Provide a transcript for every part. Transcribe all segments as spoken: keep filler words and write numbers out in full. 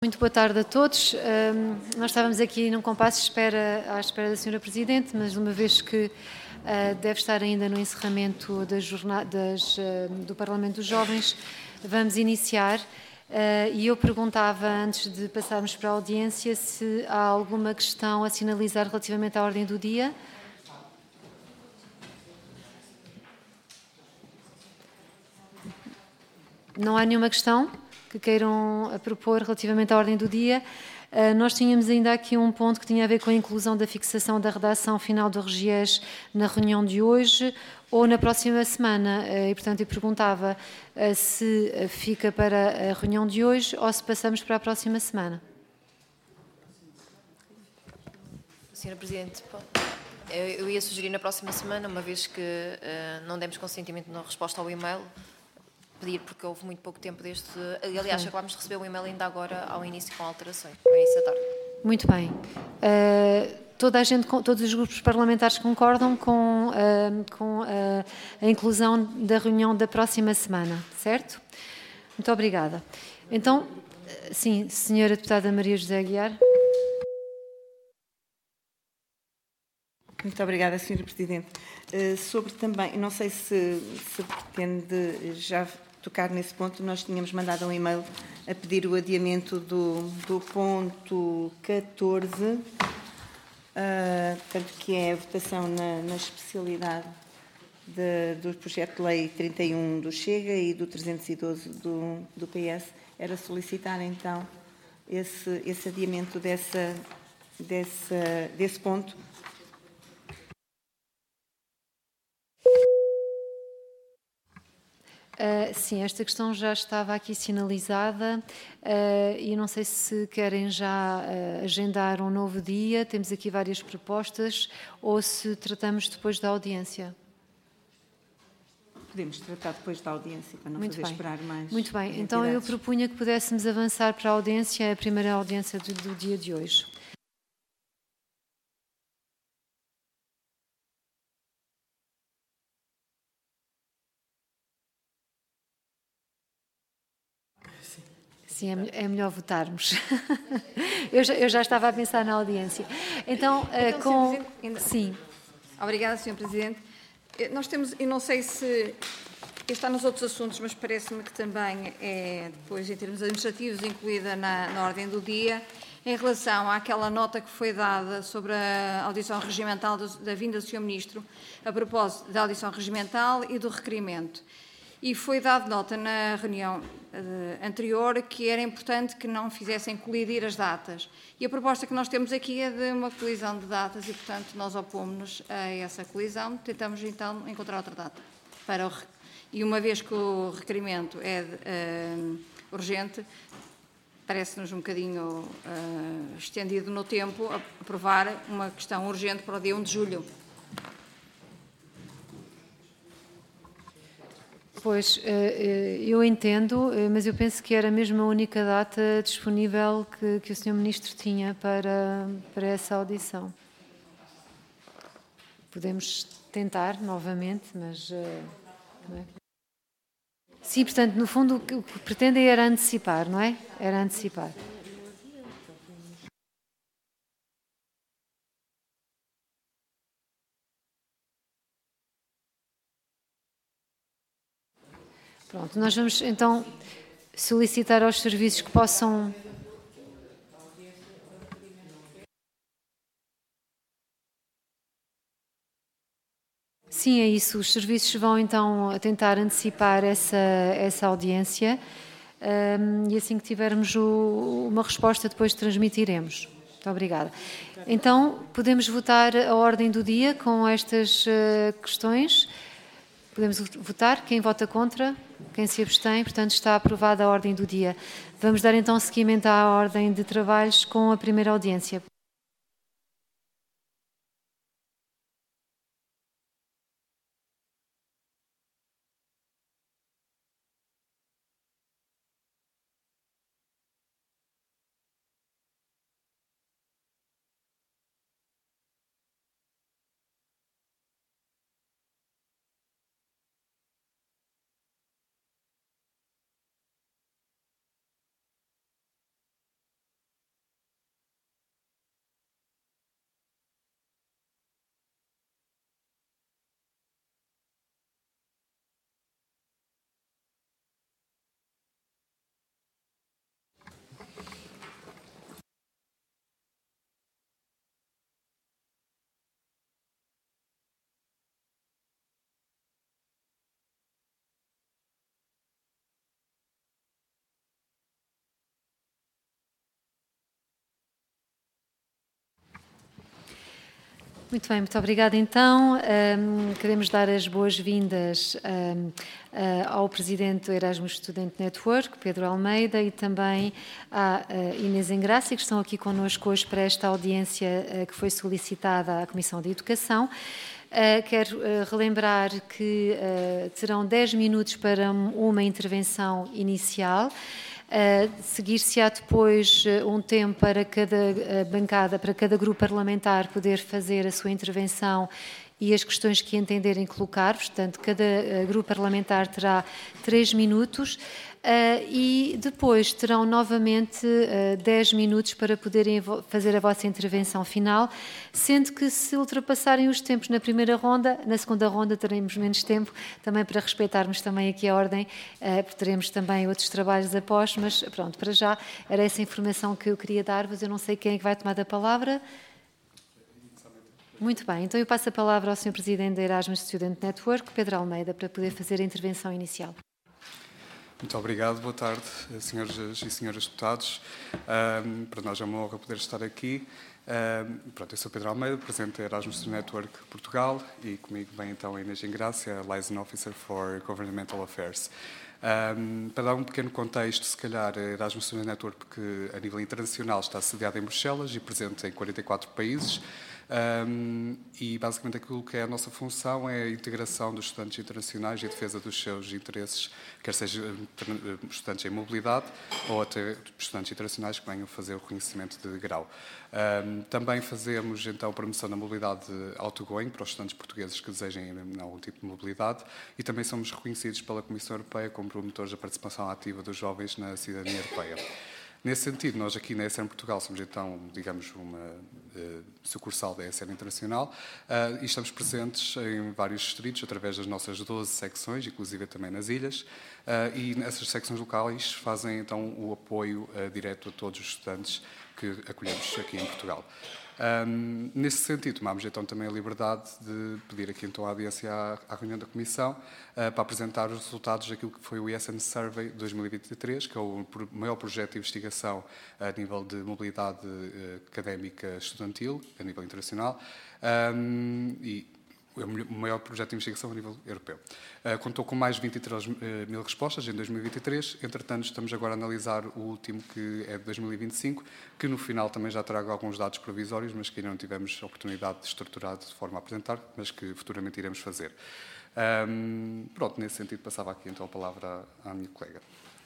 Muito boa tarde a todos. Um, nós estávamos aqui num compasso de espera, à espera da senhora Presidente, mas uma vez que uh, deve estar ainda no encerramento das jornadas uh, do Parlamento dos Jovens, vamos iniciar. Uh, e eu perguntava, antes de passarmos para a audiência, se há alguma questão a sinalizar relativamente à ordem do dia. Não há nenhuma questão que queiram propor relativamente à ordem do dia. Uh, nós tínhamos ainda aqui um ponto que tinha a ver com a inclusão da fixação da redação final do RGES na reunião de hoje ou na próxima semana. Uh, e, portanto, eu perguntava uh, se fica para a reunião de hoje ou se passamos para a próxima semana. senhora Presidente, eu ia sugerir na próxima semana, uma vez que uh, não demos consentimento na resposta ao e-mail, pedir, porque houve muito pouco tempo desde... Aliás, acabámos de receber o e-mail ainda agora ao início com alterações, no início da tarde. Muito bem. Uh, toda a gente, todos os grupos parlamentares concordam com, uh, com uh, a inclusão da reunião da próxima semana, certo? Muito obrigada. Então, sim, senhora deputada Maria José Aguiar. Muito obrigada, senhora Presidente. Uh, sobre também, não sei se, se pretende já tocar nesse ponto, nós tínhamos mandado um e-mail a pedir o adiamento do, do ponto catorze, uh, portanto, que é a votação na, na especialidade de, do projeto de lei trinta e um do Chega e do trezentos e doze do, do P S. Era solicitar, então, esse, esse adiamento dessa, dessa, desse ponto. Uh, sim, esta questão já estava aqui sinalizada uh, e não sei se querem já uh, agendar um novo dia, temos aqui várias propostas, ou se tratamos depois da audiência. Podemos tratar depois da audiência, para não Muito fazer bem. esperar mais. Muito bem, então eu propunha que pudéssemos avançar para a audiência, a primeira audiência do, do dia de hoje. Sim, é melhor votarmos. eu, já, eu já estava a pensar na audiência. Então, então uh, com... ainda... Sim. Obrigada, senhor Presidente. Nós temos, eu não sei se está nos outros assuntos, mas parece-me que também é, depois, em termos administrativos, incluída na, na ordem do dia, em relação àquela nota que foi dada sobre a audição regimental do, da vinda do senhor Ministro, a propósito da audição regimental e do requerimento. E foi dado nota na reunião uh, anterior que era importante que não fizessem colidir as datas. E a proposta que nós temos aqui é de uma colisão de datas e, portanto, nós opomos-nos a essa colisão. Tentamos, então, encontrar outra data. Para o, e uma vez que o requerimento é uh, urgente, parece-nos um bocadinho uh, estendido no tempo aprovar uma questão urgente para o dia um de julho. Pois, eu entendo, mas eu penso que era mesmo a única data disponível que, que o senhor Ministro tinha para, para essa audição. Podemos tentar novamente, mas... Não é? Sim, portanto, no fundo, o que pretendem era antecipar, não é? Era antecipar. Pronto, nós vamos então solicitar aos serviços que possam... Sim, é isso. Os serviços vão então tentar antecipar essa, essa audiência um, e assim que tivermos o, uma resposta depois transmitiremos. Muito obrigada. Então, podemos votar a ordem do dia com estas uh, questões. Podemos votar. Quem vota contra? Quem se abstém? Portanto, está aprovada a ordem do dia. Vamos dar então seguimento à ordem de trabalhos com a primeira audiência. Muito bem, muito obrigada então. Um, queremos dar as boas-vindas um, uh, ao Presidente do Erasmus Student Network, Pedro Almeida, e também à uh, Inês Engrácia, que estão aqui connosco hoje para esta audiência uh, que foi solicitada à Comissão de Educação. Uh, quero uh, relembrar que uh, terão dez minutos para uma intervenção inicial. Uh, Seguir-se-á depois uh, um tempo para cada uh, bancada, para cada grupo parlamentar poder fazer a sua intervenção e as questões que entenderem colocar. Portanto, cada uh, grupo parlamentar terá três minutos uh, e depois terão novamente uh, dez minutos para poderem fazer a vossa intervenção final, sendo que se ultrapassarem os tempos na primeira ronda, na segunda ronda teremos menos tempo, também para respeitarmos também aqui a ordem, uh, porque teremos também outros trabalhos após, mas pronto, para já era essa informação que eu queria dar-vos. Eu não sei quem é que vai tomar a palavra. Muito bem, então eu passo a palavra ao senhor Presidente da Erasmus Student Network, Pedro Almeida, para poder fazer a intervenção inicial. Muito obrigado, boa tarde, senhores e senhoras deputados. Um, para nós é uma honra poder estar aqui. Um, pronto, eu sou Pedro Almeida, Presidente da Erasmus Student Network Portugal, e comigo vem então a Inês Engrácia, Liaison Officer for Governmental Affairs. Um, para dar um pequeno contexto, se calhar, a Erasmus Student Network, que a nível internacional está sediada em Bruxelas e presente em quarenta e quatro países, um, e basicamente aquilo que é a nossa função é a integração dos estudantes internacionais e a defesa dos seus interesses, quer sejam estudantes em mobilidade ou até estudantes internacionais que venham fazer o reconhecimento de grau. Um, também fazemos, então, a promoção da mobilidade outgoing para os estudantes portugueses que desejem algum tipo de mobilidade, e também somos reconhecidos pela Comissão Europeia como promotores da participação ativa dos jovens na cidadania europeia. Nesse sentido, nós aqui na E S N Portugal somos, então, digamos, uma uh, sucursal da E S N Internacional uh, e estamos presentes em vários distritos através das nossas doze secções, inclusive também nas ilhas, uh, e nessas secções locais fazem, então, o apoio uh, direto a todos os estudantes que acolhemos aqui em Portugal. Um, nesse sentido, tomamos então também a liberdade de pedir aqui então a audiência à, à reunião da Comissão uh, para apresentar os resultados daquilo que foi o E S N Survey dois mil e vinte e três, que é o maior projeto de investigação a nível de mobilidade uh, académica estudantil, a nível internacional, um, e o maior projeto de investigação a nível europeu. Uh, contou com mais de vinte e três mil respostas em dois mil e vinte e três. Entretanto, estamos agora a analisar o último, que é de dois mil e vinte e cinco, que no final também já trago alguns dados provisórios, mas que ainda não tivemos a oportunidade de estruturar de forma a apresentar, mas que futuramente iremos fazer. Um, pronto, nesse sentido, passava aqui então a palavra à minha colega.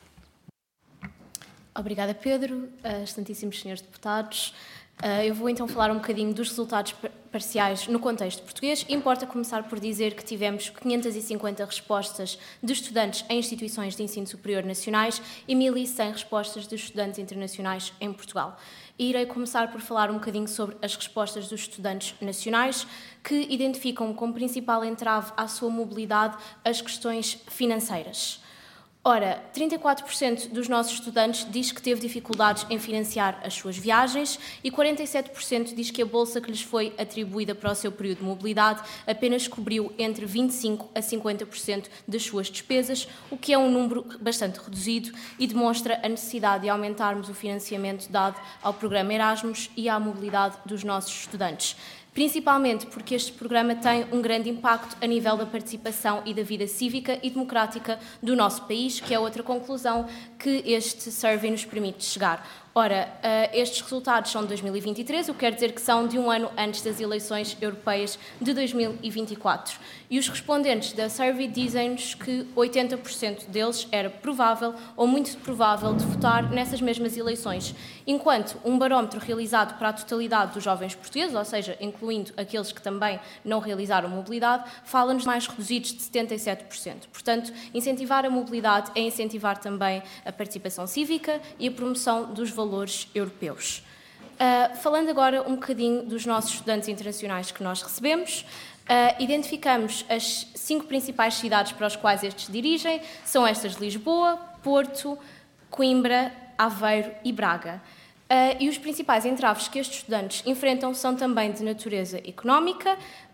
Obrigada, Pedro. Uh, excelentíssimos senhores deputados. Uh, eu vou então falar um bocadinho dos resultados parciais no contexto português. Importa começar por dizer que tivemos quinhentas e cinquenta respostas de estudantes em instituições de ensino superior nacionais e mil e cem respostas de estudantes internacionais em Portugal. E irei começar por falar um bocadinho sobre as respostas dos estudantes nacionais, que identificam como principal entrave à sua mobilidade as questões financeiras. Ora, trinta e quatro por cento dos nossos estudantes diz que teve dificuldades em financiar as suas viagens e quarenta e sete por cento diz que a bolsa que lhes foi atribuída para o seu período de mobilidade apenas cobriu entre vinte e cinco por cento a cinquenta por cento das suas despesas, o que é um número bastante reduzido e demonstra a necessidade de aumentarmos o financiamento dado ao programa Erasmus e à mobilidade dos nossos estudantes. Principalmente porque este programa tem um grande impacto a nível da participação e da vida cívica e democrática do nosso país, que é outra conclusão que este survey nos permite chegar. Ora, estes resultados são de dois mil e vinte e três, o que quer dizer que são de um ano antes das eleições europeias de dois mil e vinte e quatro. E os respondentes da survey dizem-nos que oitenta por cento deles era provável ou muito provável de votar nessas mesmas eleições, enquanto um barómetro realizado para a totalidade dos jovens portugueses, ou seja, incluindo aqueles que também não realizaram mobilidade, fala-nos mais reduzidos de setenta e sete por cento. Portanto, incentivar a mobilidade é incentivar também a participação cívica e a promoção dos valores valores europeus. Uh, falando agora um bocadinho dos nossos estudantes internacionais que nós recebemos, uh, identificamos as cinco principais cidades para as quais estes dirigem, são estas: Lisboa, Porto, Coimbra, Aveiro e Braga. Uh, e os principais entraves que estes estudantes enfrentam são também de natureza económica,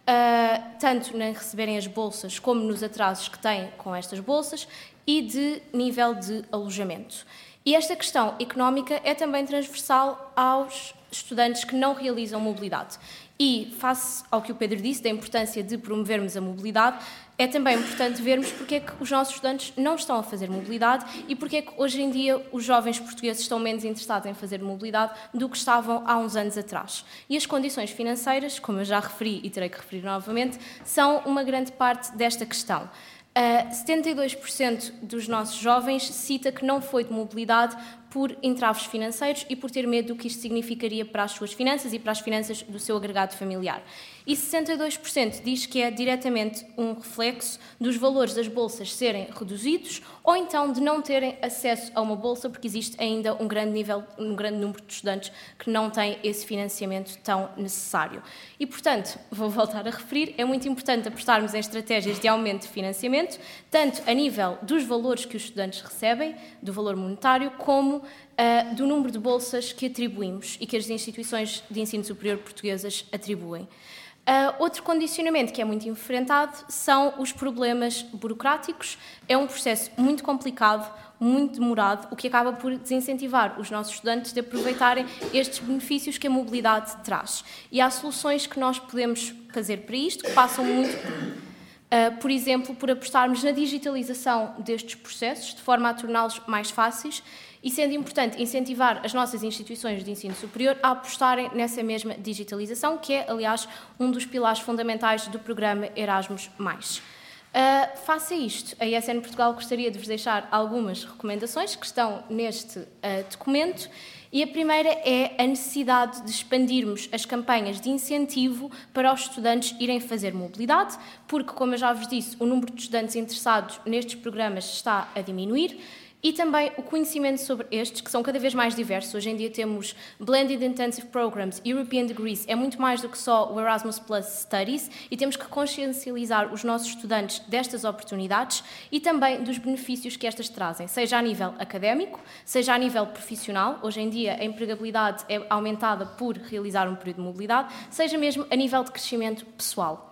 uh, tanto em receberem as bolsas como nos atrasos que têm com estas bolsas, e de nível de alojamento. E esta questão económica é também transversal aos estudantes que não realizam mobilidade. E, face ao que o Pedro disse, da importância de promovermos a mobilidade, é também importante vermos porque é que os nossos estudantes não estão a fazer mobilidade e porque é que hoje em dia os jovens portugueses estão menos interessados em fazer mobilidade do que estavam há uns anos atrás. E as condições financeiras, como eu já referi e terei que referir novamente, são uma grande parte desta questão. Uh, setenta e dois por cento dos nossos jovens cita que não foi de mobilidade por entraves financeiros e por ter medo do que isto significaria para as suas finanças e para as finanças do seu agregado familiar. E sessenta e dois por cento diz que é diretamente um reflexo dos valores das bolsas serem reduzidos ou então de não terem acesso a uma bolsa porque existe ainda um grande nível, um grande número de estudantes que não têm esse financiamento tão necessário. E, portanto, vou voltar a referir, é muito importante apostarmos em estratégias de aumento de financiamento, tanto a nível dos valores que os estudantes recebem, do valor monetário, como Uh, do número de bolsas que atribuímos e que as instituições de ensino superior portuguesas atribuem. Uh, outro condicionamento que é muito enfrentado são os problemas burocráticos. É um processo muito complicado, muito demorado, o que acaba por desincentivar os nossos estudantes de aproveitarem estes benefícios que a mobilidade traz. E há soluções que nós podemos fazer para isto, que passam muito... Uh, por exemplo, por apostarmos na digitalização destes processos, de forma a torná-los mais fáceis, e sendo importante incentivar as nossas instituições de ensino superior a apostarem nessa mesma digitalização, que é, aliás, um dos pilares fundamentais do programa Erasmus mais. Uh, face a isto, a I S N Portugal gostaria de vos deixar algumas recomendações que estão neste uh, documento, e a primeira é a necessidade de expandirmos as campanhas de incentivo para os estudantes irem fazer mobilidade, porque, como eu já vos disse, o número de estudantes interessados nestes programas está a diminuir, e também o conhecimento sobre estes, que são cada vez mais diversos. Hoje em dia temos Blended Intensive Programs, European Degrees, é muito mais do que só o Erasmus Plus Studies, e temos que consciencializar os nossos estudantes destas oportunidades e também dos benefícios que estas trazem, seja a nível académico, seja a nível profissional. Hoje em dia a empregabilidade é aumentada por realizar um período de mobilidade, seja mesmo a nível de crescimento pessoal.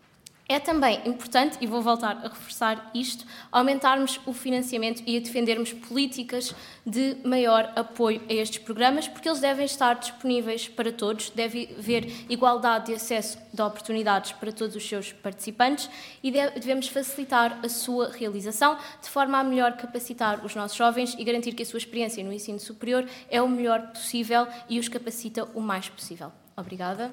É também importante, e vou voltar a reforçar isto, aumentarmos o financiamento e a defendermos políticas de maior apoio a estes programas, porque eles devem estar disponíveis para todos, deve haver igualdade de acesso de oportunidades para todos os seus participantes e devemos facilitar a sua realização, de forma a melhor capacitar os nossos jovens e garantir que a sua experiência no ensino superior é o melhor possível e os capacita o mais possível. Obrigada.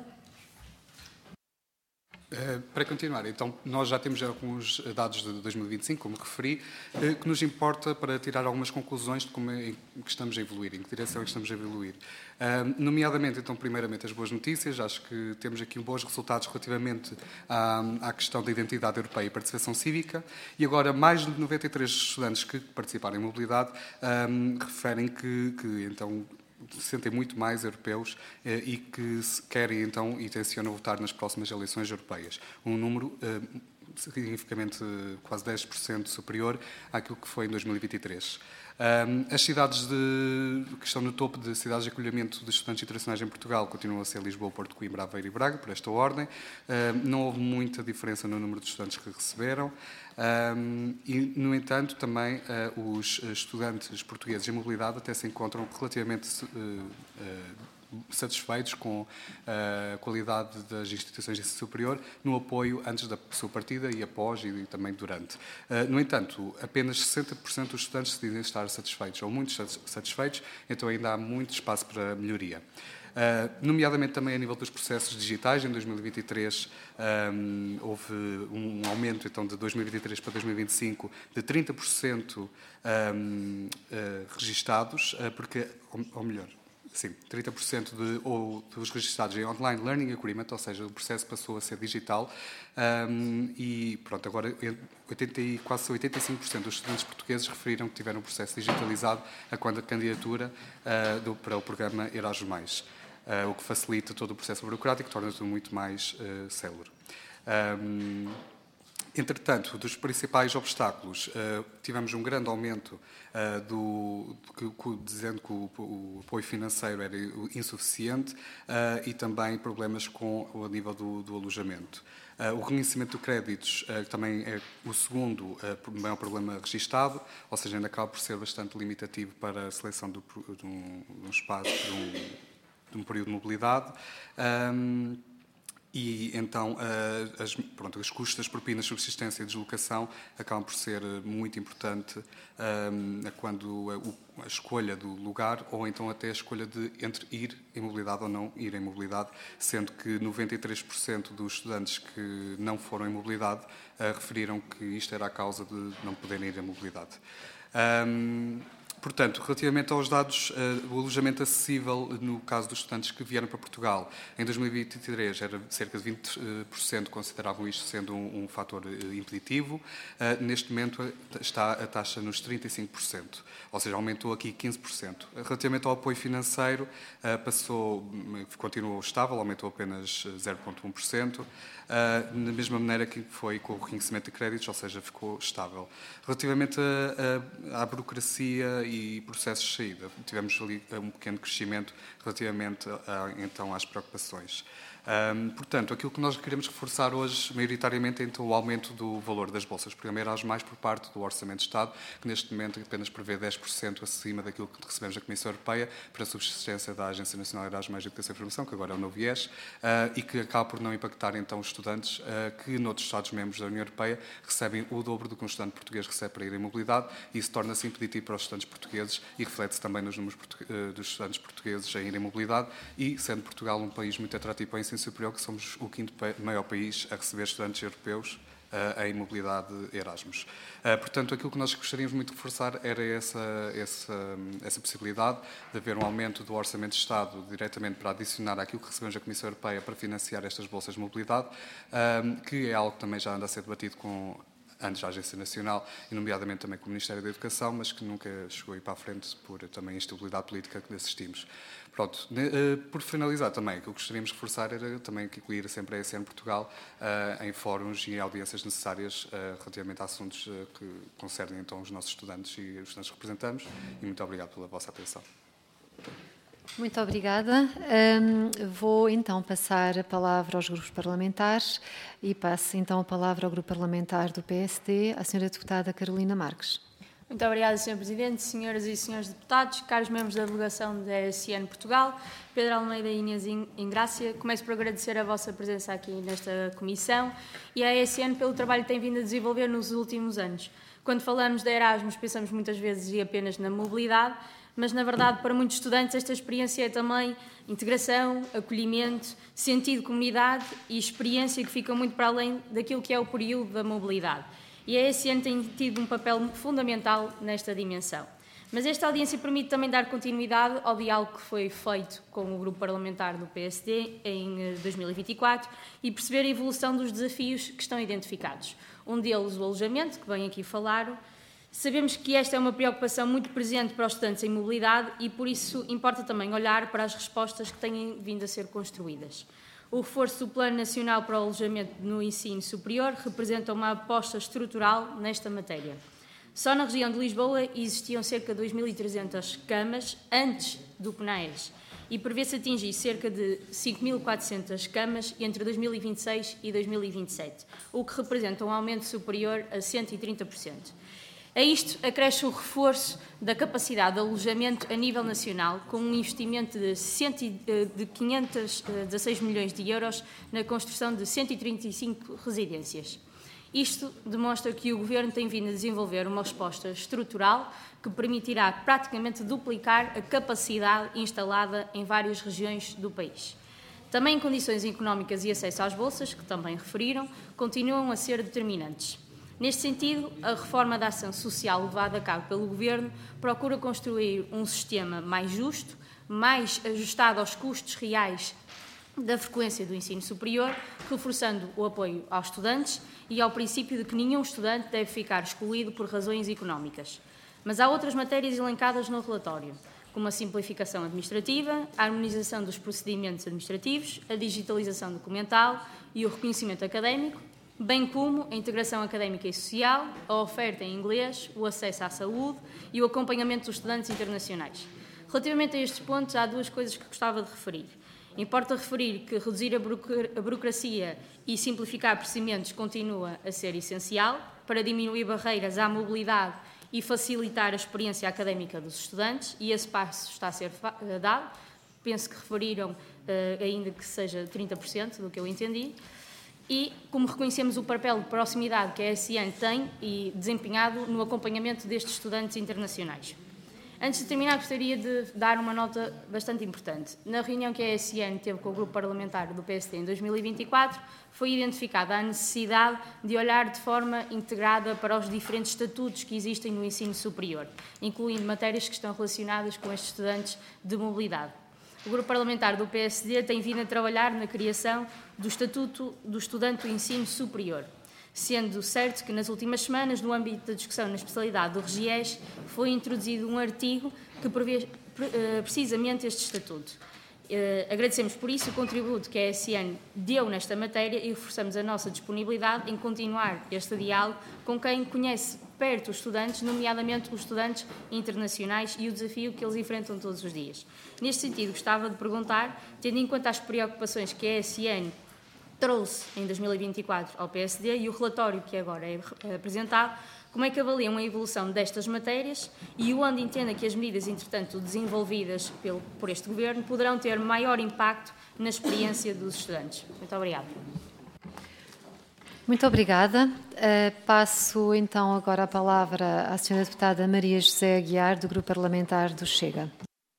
Uh, para continuar, então, nós já temos alguns dados de dois mil e vinte e cinco, como referi, uh, que nos importa para tirar algumas conclusões de como é que estamos a evoluir, em que direção é que estamos a evoluir. Uh, nomeadamente, então, primeiramente, as boas notícias. Acho que temos aqui bons resultados relativamente à, à questão da identidade europeia e participação cívica, e agora mais de noventa e três estudantes que participaram em mobilidade um, referem que, que, então, se sentem muito mais europeus eh, e que se querem, então, e tencionam votar nas próximas eleições europeias. Um número eh, significativamente quase dez por cento superior àquilo que foi em dois mil e vinte e três. Um, as cidades de, que estão no topo de cidades de acolhimento de estudantes internacionais em Portugal continuam a ser Lisboa, Porto, Coimbra, Aveiro e Braga, por esta ordem. Um, não houve muita diferença no número de estudantes que receberam. Um, e, no entanto, também uh, os estudantes portugueses em mobilidade até se encontram relativamente uh, uh, satisfeitos com a qualidade das instituições de ensino superior no apoio antes da sua partida e após e também durante. No entanto, apenas sessenta por cento dos estudantes se dizem estar satisfeitos ou muito satisfeitos, então ainda há muito espaço para melhoria. Uh, nomeadamente também a nível dos processos digitais. Em dois mil e vinte e três um, houve um aumento então, de dois mil e vinte e três para dois mil e vinte e cinco de trinta por cento um, uh, registados, uh, porque, ou, ou melhor, sim, trinta por cento de, ou, dos registados em Online Learning Agreement, ou seja, o processo passou a ser digital, um, e pronto, agora oitenta, quase oitenta e cinco por cento dos estudantes portugueses referiram que tiveram um processo digitalizado a quando a candidatura uh, do, para o programa Erasmus mais, uh, o que facilita todo o processo burocrático, torna-o muito mais uh, célere. Um, Entretanto, dos principais obstáculos, uh, tivemos um grande aumento, uh, do, que, que, dizendo que o, o apoio financeiro era insuficiente, uh, e também problemas com o nível do, do alojamento. Uh, o reconhecimento de créditos uh, também é o segundo uh, maior problema registado, ou seja, ainda acaba por ser bastante limitativo para a seleção do, de, um, de um espaço, de um, de de um período de mobilidade. Um, E, então, as, pronto, os custos das propinas, subsistência e deslocação acabam por ser muito importante um, quando a, a escolha do lugar ou então até a escolha de entre ir em mobilidade ou não ir em mobilidade, sendo que noventa e três por cento dos estudantes que não foram em mobilidade uh, referiram que isto era a causa de não poderem ir em mobilidade. Um, Portanto, relativamente aos dados, uh, o alojamento acessível, no caso dos estudantes que vieram para Portugal, em dois mil e vinte e três era cerca de vinte por cento consideravam isto sendo um, um fator uh, impeditivo. Uh, neste momento está a taxa nos trinta e cinco por cento, ou seja, aumentou aqui quinze por cento. Relativamente ao apoio financeiro, uh, passou, continuou estável, aumentou apenas zero vírgula um por cento. Uh, da mesma maneira que foi com o reconhecimento de créditos, ou seja, ficou estável. Relativamente a, a, à burocracia e processos de saída, tivemos ali um pequeno crescimento relativamente a, então às preocupações. Um, portanto, aquilo que nós queremos reforçar hoje, maioritariamente, é então, o aumento do valor das bolsas de programa Erasmus por parte do Orçamento de Estado, que neste momento apenas prevê dez por cento acima daquilo que recebemos da Comissão Europeia para a subsistência da Agência Nacional de Erasmus, Educação e Formação, que agora é o novo I E S, uh, e que acaba por não impactar então os estudantes uh, que noutros Estados-membros da União Europeia recebem o dobro do que um estudante português recebe para ir em mobilidade, e isso torna-se impeditivo para os estudantes portugueses e reflete-se também nos números uh, dos estudantes portugueses a ir em mobilidade, e sendo Portugal um país muito atrativo para o ensino superior, que somos o quinto maior país a receber estudantes europeus uh, em mobilidade Erasmus. Uh, portanto, aquilo que nós gostaríamos muito de reforçar era essa, essa, essa possibilidade de haver um aumento do Orçamento de Estado diretamente para adicionar àquilo que recebemos da Comissão Europeia para financiar estas bolsas de mobilidade, uh, que é algo que também já anda a ser debatido com antes da Agência Nacional, e nomeadamente também com o Ministério da Educação, mas que nunca chegou a ir para a frente por também instabilidade política que assistimos. Pronto, por finalizar também, o que gostaríamos de reforçar era também incluir sempre a E S N Portugal uh, em fóruns e audiências necessárias uh, relativamente a assuntos uh, que concernem então os nossos estudantes e os estudantes que representamos, e muito obrigado pela vossa atenção. Muito obrigada. Um, vou então passar a palavra aos grupos parlamentares e passo então a palavra ao grupo parlamentar do P S D, à senhora deputada Carolina Marques. Muito obrigada, senhor Presidente, senhoras e senhores deputados, caros membros da delegação da E S N Portugal, Pedro Almeida e Inês Ingrácia. Começo por agradecer a vossa presença aqui nesta comissão e à E S N pelo trabalho que tem vindo a desenvolver nos últimos anos. Quando falamos de Erasmus, pensamos muitas vezes e apenas na mobilidade, mas, na verdade, para muitos estudantes esta experiência é também integração, acolhimento, sentido de comunidade e experiência que fica muito para além daquilo que é o período da mobilidade. E a E S N tem tido um papel fundamental nesta dimensão. Mas esta audiência permite também dar continuidade ao diálogo que foi feito com o grupo parlamentar do P S D em dois mil e vinte e quatro e perceber a evolução dos desafios que estão identificados. Um deles, o alojamento, que bem aqui falaram. Sabemos que esta é uma preocupação muito presente para os estudantes em mobilidade e, por isso, importa também olhar para as respostas que têm vindo a ser construídas. O reforço do Plano Nacional para o Alojamento no Ensino Superior representa uma aposta estrutural nesta matéria. Só na região de Lisboa existiam cerca de dois mil e trezentas camas antes do PNAES e prevê-se atingir cerca de cinco mil e quatrocentas camas entre dois mil e vinte e seis e dois mil e vinte e sete, o que representa um aumento superior a cento e trinta por cento. A isto acresce o reforço da capacidade de alojamento a nível nacional, com um investimento de, de quinhentos e dezasseis milhões de euros na construção de cento e trinta e cinco residências. Isto demonstra que o Governo tem vindo a desenvolver uma resposta estrutural que permitirá praticamente duplicar a capacidade instalada em várias regiões do país. Também condições económicas e acesso às bolsas, que também referiram, continuam a ser determinantes. Neste sentido, a reforma da ação social levada a cabo pelo Governo procura construir um sistema mais justo, mais ajustado aos custos reais da frequência do ensino superior, reforçando o apoio aos estudantes e ao princípio de que nenhum estudante deve ficar excluído por razões económicas. Mas há outras matérias elencadas no relatório, como a simplificação administrativa, a harmonização dos procedimentos administrativos, a digitalização documental e o reconhecimento académico, bem como a integração académica e social, a oferta em inglês, o acesso à saúde e o acompanhamento dos estudantes internacionais. Relativamente a estes pontos, há duas coisas que gostava de referir. Importa referir que reduzir a burocracia e simplificar procedimentos continua a ser essencial para diminuir barreiras à mobilidade e facilitar a experiência académica dos estudantes, e esse passo está a ser dado. penso que referiram, uh, ainda que seja trinta por cento do que eu entendi, e como reconhecemos o papel de proximidade que a E S I A N tem e desempenhado no acompanhamento destes estudantes internacionais. Antes de terminar, gostaria de dar uma nota bastante importante. Na reunião que a E S I A N teve com o grupo parlamentar do P S D em dois mil e vinte e quatro, foi identificada a necessidade de olhar de forma integrada para os diferentes estatutos que existem no ensino superior, incluindo matérias que estão relacionadas com estes estudantes de mobilidade. O grupo parlamentar do P S D tem vindo a trabalhar na criação do Estatuto do Estudante do Ensino Superior, sendo certo que nas últimas semanas, no âmbito da discussão na especialidade do REGIES, foi introduzido um artigo que prevê precisamente este Estatuto. Agradecemos por isso o contributo que a E S I A N deu nesta matéria e reforçamos a nossa disponibilidade em continuar este diálogo com quem conhece perto os estudantes, nomeadamente os estudantes internacionais e o desafio que eles enfrentam todos os dias. Neste sentido, gostava de perguntar, tendo em conta as preocupações que a E S I A N trouxe em dois mil e vinte e quatro ao P S D e o relatório que agora é apresentado, como é que avaliam a evolução destas matérias e onde entendem que as medidas, entretanto, desenvolvidas pelo, por este Governo poderão ter maior impacto na experiência dos estudantes. Muito obrigada. Muito obrigada. Uh, passo então agora a palavra à senhora deputada Maria José Aguiar, do Grupo Parlamentar do Chega.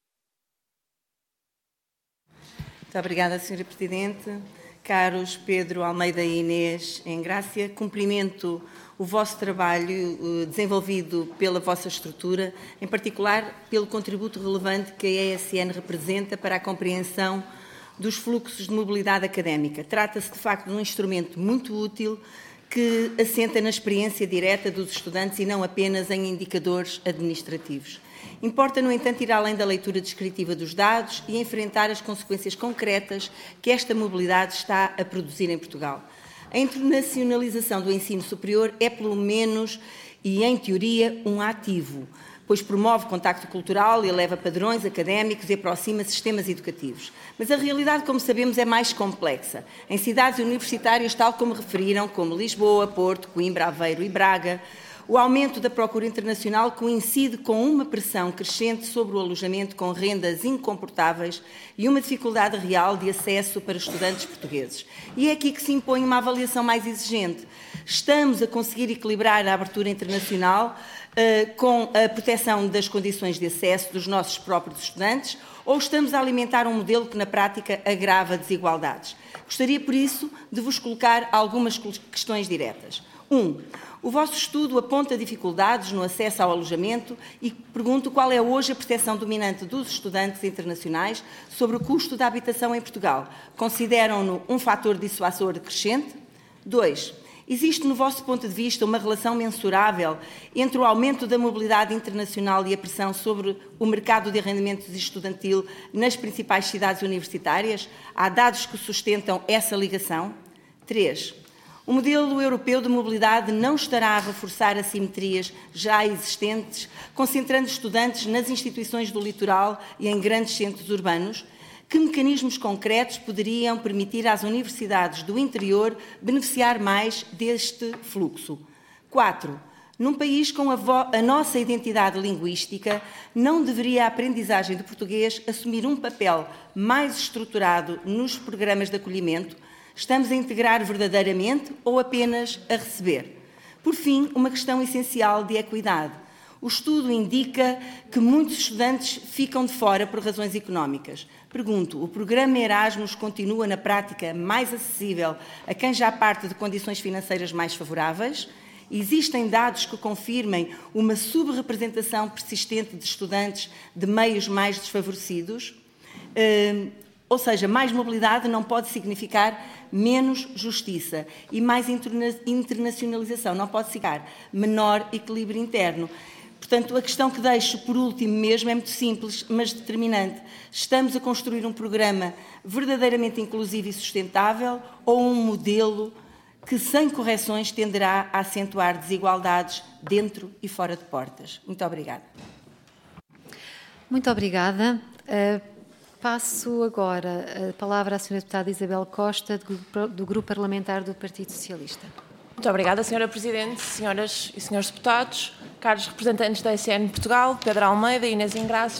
Muito obrigada, senhora Presidente. Caros Pedro Almeida e Inês Engrácia, cumprimento o vosso trabalho desenvolvido pela vossa estrutura, em particular pelo contributo relevante que a E S I A N representa para a compreensão dos fluxos de mobilidade académica. Trata-se, de facto, de um instrumento muito útil que assenta na experiência direta dos estudantes e não apenas em indicadores administrativos. Importa, no entanto, ir além da leitura descritiva dos dados e enfrentar as consequências concretas que esta mobilidade está a produzir em Portugal. A internacionalização do ensino superior é, pelo menos, e em teoria, um ativo, pois promove contacto cultural, eleva padrões académicos e aproxima sistemas educativos. Mas a realidade, como sabemos, é mais complexa. Em cidades universitárias, tal como referiram, como Lisboa, Porto, Coimbra, Aveiro e Braga, o aumento da procura internacional coincide com uma pressão crescente sobre o alojamento com rendas incomportáveis e uma dificuldade real de acesso para estudantes portugueses. E é aqui que se impõe uma avaliação mais exigente. Estamos a conseguir equilibrar a abertura internacional uh, com a proteção das condições de acesso dos nossos próprios estudantes ou estamos a alimentar um modelo que, na prática, agrava desigualdades? Gostaria, por isso, de vos colocar algumas questões diretas. Um, o vosso estudo aponta dificuldades no acesso ao alojamento e pergunto qual é hoje a percepção dominante dos estudantes internacionais sobre o custo da habitação em Portugal. Consideram-no um fator dissuasor crescente? Dois, existe, no vosso ponto de vista, uma relação mensurável entre o aumento da mobilidade internacional e a pressão sobre o mercado de arrendamentos estudantil nas principais cidades universitárias? Há dados que sustentam essa ligação? Três, o modelo europeu de mobilidade não estará a reforçar assimetrias já existentes, concentrando estudantes nas instituições do litoral e em grandes centros urbanos? Que mecanismos concretos poderiam permitir às universidades do interior beneficiar mais deste fluxo? Quatro, num país com a, a nossa identidade linguística, não deveria a aprendizagem de português assumir um papel mais estruturado nos programas de acolhimento? Estamos a integrar verdadeiramente ou apenas a receber? Por fim, uma questão essencial de equidade. O estudo indica que muitos estudantes ficam de fora por razões económicas. Pergunto, o programa Erasmus continua na prática mais acessível a quem já parte de condições financeiras mais favoráveis? Existem dados que confirmem uma subrepresentação persistente de estudantes de meios mais desfavorecidos? Uh, Ou seja, mais mobilidade não pode significar menos justiça e mais interna internacionalização não pode significar menor equilíbrio interno. Portanto, a questão que deixo por último mesmo é muito simples, mas determinante. Estamos a construir um programa verdadeiramente inclusivo e sustentável ou um modelo que, sem correções, tenderá a acentuar desigualdades dentro e fora de portas? Muito obrigada. Muito obrigada. Uh... Passo agora a palavra à senhora deputada Isabel Costa, do Grupo Parlamentar do Partido Socialista. Muito obrigada, senhora Presidente, senhoras e senhores deputados, caros representantes da E S I A N Portugal, Pedro Almeida e Inês Engrácio.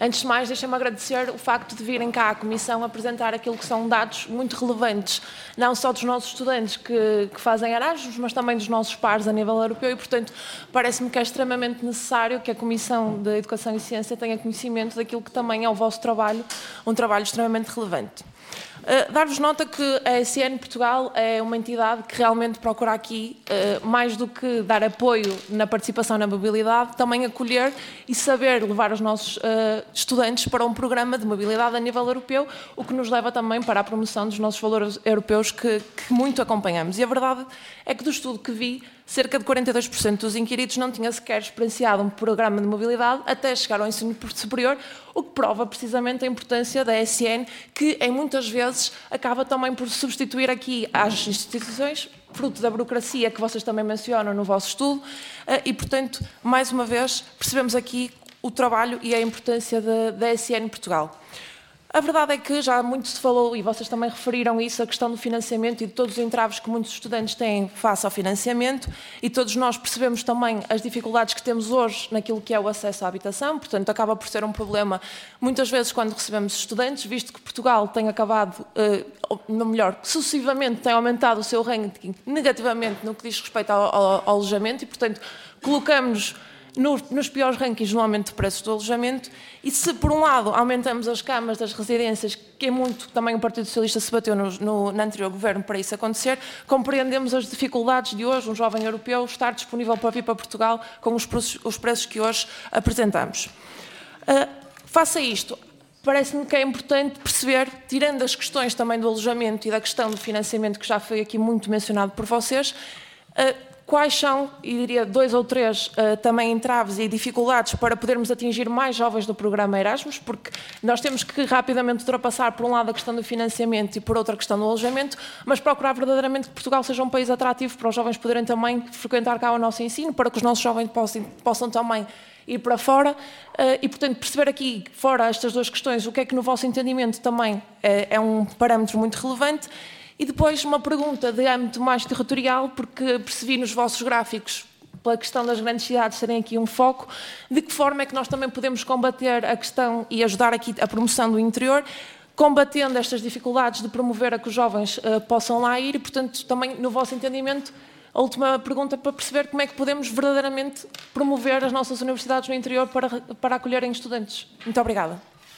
Antes de mais, deixem-me agradecer o facto de virem cá à Comissão apresentar aquilo que são dados muito relevantes, não só dos nossos estudantes que, que fazem Erasmus, mas também dos nossos pares a nível europeu e, portanto, parece-me que é extremamente necessário que a Comissão de Educação e Ciência tenha conhecimento daquilo que também é o vosso trabalho, um trabalho extremamente relevante. Uh, Dar-vos nota que a E S N Portugal é uma entidade que realmente procura aqui, uh, mais do que dar apoio na participação na mobilidade, também acolher e saber levar os nossos uh, estudantes para um programa de mobilidade a nível europeu, o que nos leva também para a promoção dos nossos valores europeus que, que muito acompanhamos. E a verdade é que do estudo que vi, cerca de quarenta e dois por cento dos inquiridos não tinha sequer experienciado um programa de mobilidade até chegar ao ensino superior, o que prova precisamente a importância da E S N, que em muitas vezes acaba também por substituir aqui as instituições, fruto da burocracia que vocês também mencionam no vosso estudo, e portanto, mais uma vez, percebemos aqui o trabalho e a importância da, da E S N Portugal. A verdade é que já muito se falou, e vocês também referiram isso, a questão do financiamento e de todos os entraves que muitos estudantes têm face ao financiamento, e todos nós percebemos também as dificuldades que temos hoje naquilo que é o acesso à habitação, portanto acaba por ser um problema muitas vezes quando recebemos estudantes, visto que Portugal tem acabado, ou melhor, sucessivamente tem aumentado o seu ranking negativamente no que diz respeito ao, ao, ao alojamento e, portanto, colocamos No, nos piores rankings no aumento de preços do alojamento, e se por um lado aumentamos as camas das residências, que é muito também o Partido Socialista se bateu no, no, no anterior governo para isso acontecer, compreendemos as dificuldades de hoje um jovem europeu estar disponível para vir para Portugal com os preços, os preços que hoje apresentamos. Uh, face a isto, parece-me que é importante perceber, tirando as questões também do alojamento e da questão do financiamento que já foi aqui muito mencionado por vocês, uh, quais são, e diria dois ou três, uh, também entraves e dificuldades para podermos atingir mais jovens do programa Erasmus, porque nós temos que rapidamente ultrapassar, por um lado, a questão do financiamento e, por outra, a questão do alojamento, mas procurar verdadeiramente que Portugal seja um país atrativo para os jovens poderem também frequentar cá o nosso ensino, para que os nossos jovens possam, possam também ir para fora uh, e, portanto, perceber aqui, fora estas duas questões, o que é que no vosso entendimento também é, é um parâmetro muito relevante. E depois uma pergunta de âmbito mais territorial, porque percebi nos vossos gráficos, pela questão das grandes cidades serem aqui um foco, de que forma é que nós também podemos combater a questão e ajudar aqui a promoção do interior, combatendo estas dificuldades de promover a que os jovens uh, possam lá ir e, portanto, também no vosso entendimento, a última pergunta para perceber como é que podemos verdadeiramente promover as nossas universidades no interior para, para acolherem estudantes. Muito obrigada.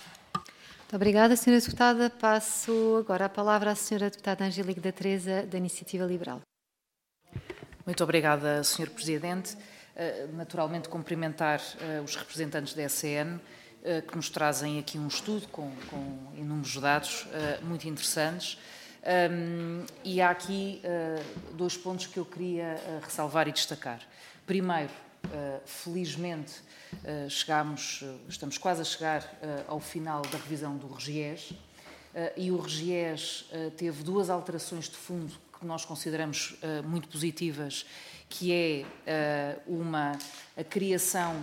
Muito obrigada, senhora Deputada. Passo agora a palavra à senhora Deputada Angélica da Teresa, da Iniciativa Liberal. Muito obrigada, senhor Presidente. Naturalmente, cumprimentar os representantes da E S N, que nos trazem aqui um estudo com, com inúmeros dados muito interessantes. E há aqui dois pontos que eu queria ressalvar e destacar. Primeiro, felizmente, Uh, chegamos, uh, estamos quase a chegar uh, ao final da revisão do RGES uh, e o RGES uh, teve duas alterações de fundo que nós consideramos uh, muito positivas, que é uh, uma, a criação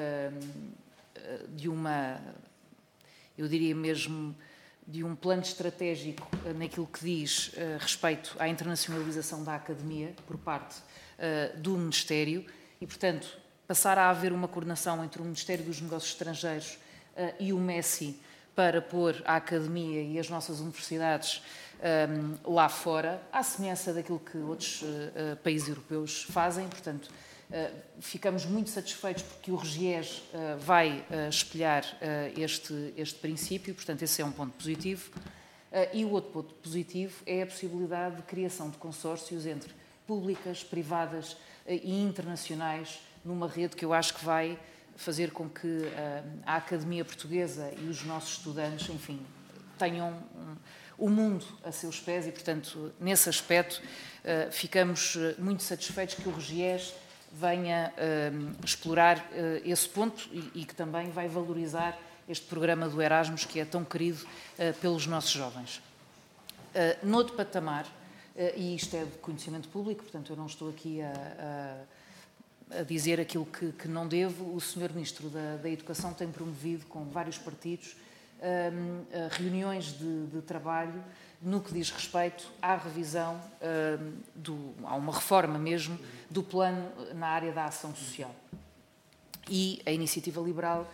uh, de uma, eu diria mesmo, de um plano estratégico uh, naquilo que diz uh, respeito à internacionalização da academia por parte uh, do Ministério e, portanto, passar a haver uma coordenação entre o Ministério dos Negócios Estrangeiros uh, e o MESI para pôr a academia e as nossas universidades um, lá fora, à semelhança daquilo que outros uh, uh, países europeus fazem. Portanto, uh, ficamos muito satisfeitos porque o RGES uh, vai uh, espelhar uh, este, este princípio, portanto, esse é um ponto positivo. Uh, e o outro ponto positivo é a possibilidade de criação de consórcios entre públicas, privadas uh, e internacionais, numa rede que eu acho que vai fazer com que uh, a Academia Portuguesa e os nossos estudantes, enfim, tenham um, o mundo a seus pés e, portanto, nesse aspecto, uh, ficamos muito satisfeitos que o RGES venha uh, explorar uh, esse ponto e, e que também vai valorizar este programa do Erasmus, que é tão querido uh, pelos nossos jovens. Uh, noutro patamar, uh, e isto é de conhecimento público, portanto, eu não estou aqui a... a a dizer aquilo que, que não devo, o senhor Ministro da, da Educação tem promovido com vários partidos um, reuniões de, de trabalho no que diz respeito à revisão, um, do, a uma reforma mesmo, do plano na área da ação social. E a Iniciativa Liberal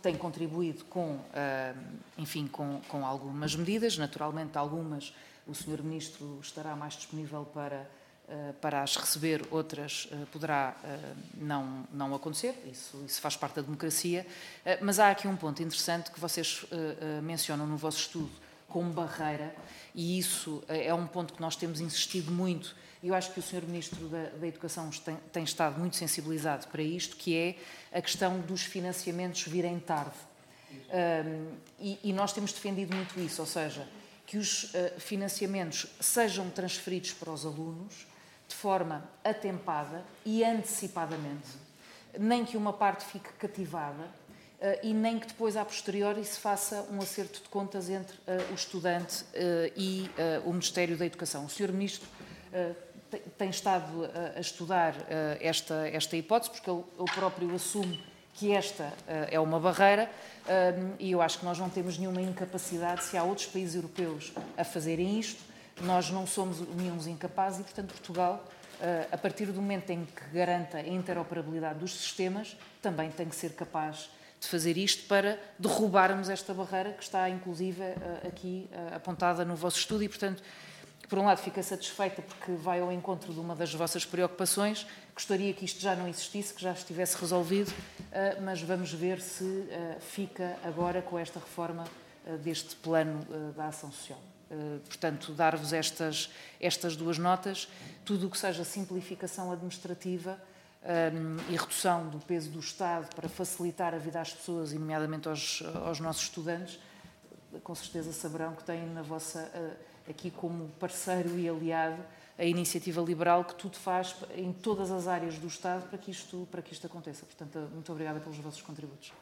tem contribuído com, enfim, com, com algumas medidas, naturalmente algumas o senhor Ministro estará mais disponível para, para as receber, outras poderá não, não acontecer, isso, isso faz parte da democracia, mas há aqui um ponto interessante que vocês mencionam no vosso estudo como barreira, e isso é um ponto que nós temos insistido muito. Eu acho que o senhor Ministro da, da Educação tem, tem estado muito sensibilizado para isto, que é a questão dos financiamentos virem tarde. Um, e, e nós temos defendido muito isso, ou seja, que os uh, financiamentos sejam transferidos para os alunos de forma atempada e antecipadamente, nem que uma parte fique cativada uh, e nem que depois, a posteriori, se faça um acerto de contas entre uh, o estudante uh, e uh, o Ministério da Educação. O senhor Ministro uh, tem estado a estudar esta, esta hipótese, porque ele, ele próprio assume que esta é uma barreira, e eu acho que nós não temos nenhuma incapacidade. Se há outros países europeus a fazerem isto, nós não somos nenhum incapazes e, portanto, Portugal, a partir do momento em que garanta a interoperabilidade dos sistemas, também tem que ser capaz de fazer isto para derrubarmos esta barreira que está, inclusive, aqui apontada no vosso estudo e, portanto, por um lado, fico satisfeita porque vai ao encontro de uma das vossas preocupações. Gostaria que isto já não existisse, que já estivesse resolvido, mas vamos ver se fica agora com esta reforma deste plano da ação social. Portanto, dar-vos estas, estas duas notas. Tudo o que seja simplificação administrativa e redução do peso do Estado para facilitar a vida às pessoas, e nomeadamente aos, aos nossos estudantes, com certeza saberão que têm na vossa... aqui como parceiro e aliado a iniciativa liberal, que tudo faz em todas as áreas do Estado para que isto, para que isto aconteça. Portanto, muito obrigada pelos vossos contributos.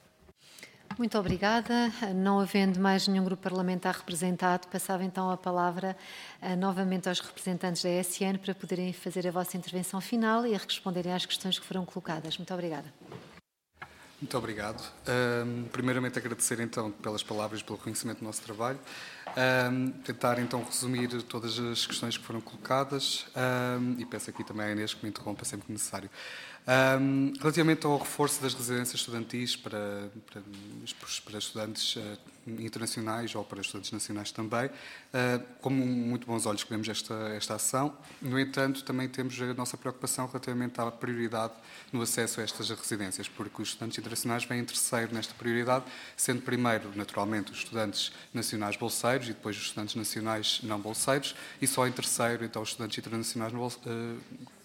Muito obrigada. Não havendo mais nenhum grupo parlamentar representado, passava então a palavra uh, novamente aos representantes da E S N para poderem fazer a vossa intervenção final e a responderem às questões que foram colocadas. Muito obrigada. Muito obrigado. Um, primeiramente, agradecer então pelas palavras e pelo reconhecimento do nosso trabalho. Um, tentar então resumir todas as questões que foram colocadas um, e peço aqui também à Inês que me interrompa sempre que necessário. Um, relativamente ao reforço das residências estudantis para, para, para estudantes uh, internacionais ou para estudantes nacionais também, uh, como muito bons olhos que vemos esta, esta ação. No entanto, também temos a nossa preocupação relativamente à prioridade no acesso a estas residências, porque os estudantes internacionais vêm em terceiro nesta prioridade, sendo primeiro, naturalmente, os estudantes nacionais bolseiros e depois os estudantes nacionais não bolseiros, e só em terceiro, então, os estudantes internacionais no, uh,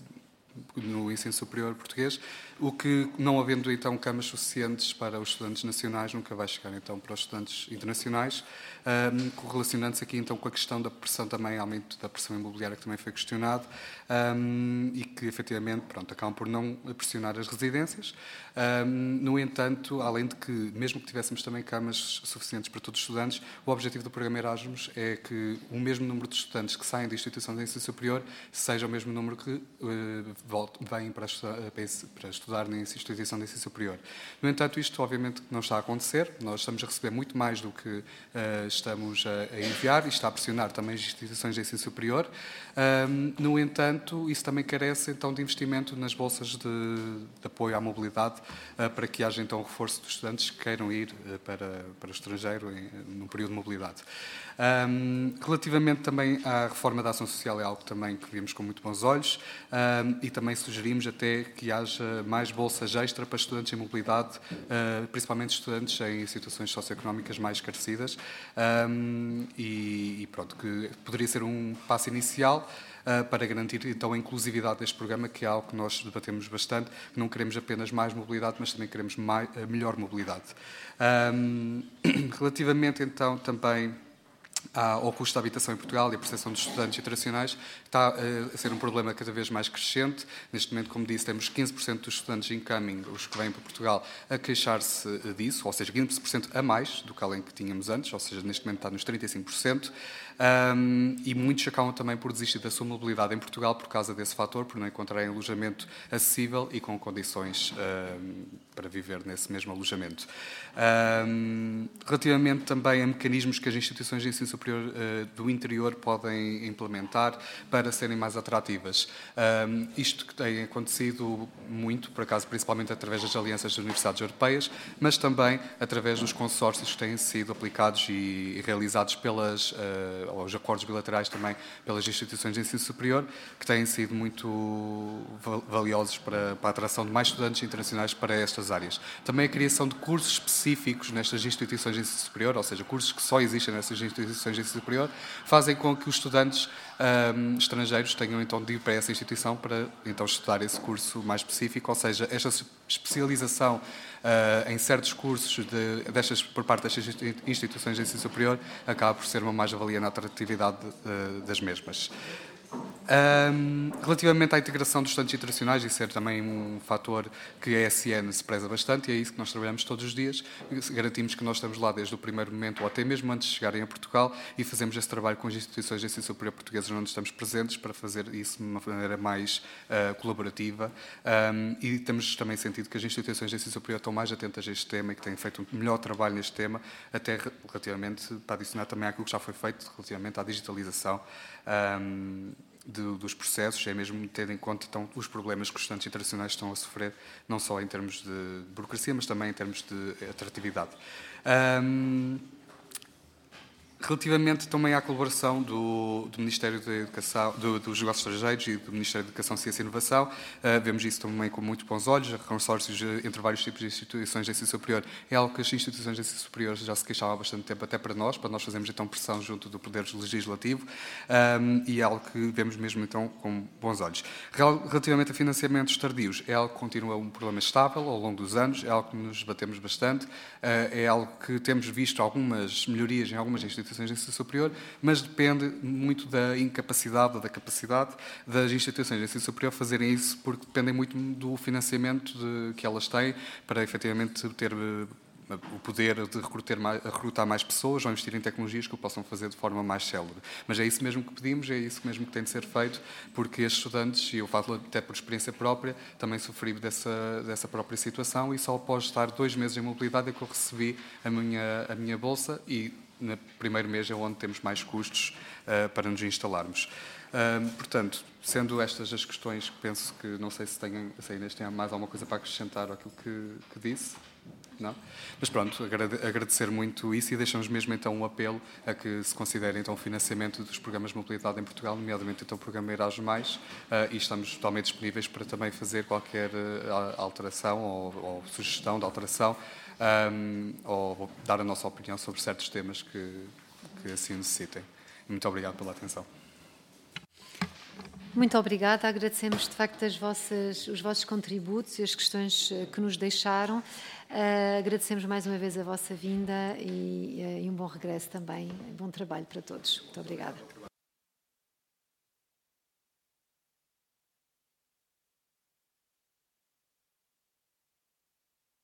no ensino superior português, o que, não havendo então camas suficientes para os estudantes nacionais, nunca vai chegar então para os estudantes internacionais, um, correlacionando-se aqui então com a questão da pressão também, aumento da pressão imobiliária que também foi questionado, um, e que efetivamente, pronto, acabam por não pressionar as residências. Um, no entanto, além de que, mesmo que tivéssemos também camas suficientes para todos os estudantes, o objetivo do programa Erasmus é que o mesmo número de estudantes que saem da instituição de ensino superior seja o mesmo número que uh, vêm para estudar, para estudar na instituição de ensino superior. No entanto, isto obviamente não está a acontecer. Nós estamos a receber muito mais do que uh, estamos a, a enviar e está a pressionar também as instituições de ensino superior. Um, no entanto, isso também carece então de investimento nas bolsas de, de apoio à mobilidade uh, para que haja então um reforço dos estudantes que queiram ir uh, para, para o estrangeiro em, num período de mobilidade. Um, relativamente também à reforma da ação social, é algo também que vimos com muito bons olhos, um, e também sugerimos até que haja mais bolsas extra para estudantes em mobilidade, uh, principalmente estudantes em situações socioeconómicas mais carecidas, um, e, e pronto, que poderia ser um passo inicial uh, para garantir então a inclusividade deste programa, que é algo que nós debatemos bastante, que não queremos apenas mais mobilidade, mas também queremos mais, uh, melhor mobilidade. Um, relativamente então também ao custo da habitação em Portugal e a percepção dos estudantes internacionais, está a ser um problema cada vez mais crescente. Neste momento, como disse, temos quinze por cento dos estudantes incoming, os que vêm para Portugal, a queixar-se disso, ou seja, quinze por cento a mais do que além que tínhamos antes, ou seja, neste momento está nos trinta e cinco por cento. Um, e muitos acabam também por desistir da sua mobilidade em Portugal por causa desse fator, por não encontrarem alojamento acessível e com condições um, para viver nesse mesmo alojamento. Um, relativamente também a mecanismos que as instituições de ensino superior uh, do interior podem implementar para serem mais atrativas. Um, isto que tem acontecido muito, por acaso, principalmente através das alianças das universidades europeias, mas também através dos consórcios que têm sido aplicados e, e realizados pelas, uh, ou os acordos bilaterais também pelas instituições de ensino superior, que têm sido muito valiosos para, para a atração de mais estudantes internacionais para estas áreas. Também a criação de cursos específicos nestas instituições de ensino superior, ou seja, cursos que só existem nessas instituições de ensino superior, fazem com que os estudantes um, estrangeiros tenham então de ir para essa instituição para então estudar esse curso mais específico, ou seja, esta especialização uh, em certos cursos de, destas, por parte destas instituições de ensino superior acaba por ser uma mais-valia na atratividade uh, das mesmas. Um, relativamente à integração dos estudantes internacionais, isso é também um fator que a E S N se preza bastante e é isso que nós trabalhamos todos os dias. Garantimos que nós estamos lá desde o primeiro momento ou até mesmo antes de chegarem a Portugal e fazemos esse trabalho com as instituições de ensino superior portuguesas onde estamos presentes para fazer isso de uma maneira mais uh, colaborativa um, e temos também sentido que as instituições de ensino superior estão mais atentas a este tema e que têm feito um melhor trabalho neste tema, até relativamente, para adicionar também àquilo que já foi feito relativamente à digitalização um, De, dos processos, é mesmo ter em conta então, os problemas que os estudantes internacionais estão a sofrer, não só em termos de burocracia, mas também em termos de atratividade. Um, Relativamente também à colaboração do, do Ministério da Educação, do, dos Negócios Estrangeiros e do Ministério da Educação, Ciência e Inovação, uh, vemos isso também com muito bons olhos. Consórcios entre vários tipos de instituições de ensino superior é algo que as instituições de ensino superior já se queixavam há bastante tempo, até para nós, para nós fazermos então pressão junto do Poder Legislativo, um, e é algo que vemos mesmo então com bons olhos. Relativamente a financiamentos tardios, é algo que continua um problema estável ao longo dos anos, é algo que nos batemos bastante, uh, é algo que temos visto algumas melhorias em algumas instituições de ensino superior, mas depende muito da incapacidade ou da capacidade das instituições de ensino superior fazerem isso, porque dependem muito do financiamento de, que elas têm para efetivamente ter o poder de recrutar mais, recrutar mais pessoas ou investir em tecnologias que o possam fazer de forma mais célere. Mas é isso mesmo que pedimos, é isso mesmo que tem de ser feito, porque estes estudantes, e eu falo até por experiência própria, também sofri dessa, dessa própria situação e só após estar dois meses em mobilidade é que eu recebi a minha, a minha bolsa e no primeiro mês é onde temos mais custos uh, para nos instalarmos. Uh, portanto, sendo estas as questões que penso que, não sei se, tenham, se ainda têm mais alguma coisa para acrescentar àquilo que, que disse, não? Mas pronto, agradecer muito isso e deixamos mesmo então um apelo a que se considere então o financiamento dos programas de mobilidade em Portugal, nomeadamente então o programa Erasmus mais, uh, e estamos totalmente disponíveis para também fazer qualquer uh, alteração ou, ou sugestão de alteração um, ou dar a nossa opinião sobre certos temas que, que assim necessitem. Muito obrigado pela atenção. Muito obrigada. Agradecemos, de facto, as vossas, os vossos contributos e as questões que nos deixaram. Uh, agradecemos mais uma vez a vossa vinda e, uh, e um bom regresso também. Bom trabalho para todos. Muito obrigada.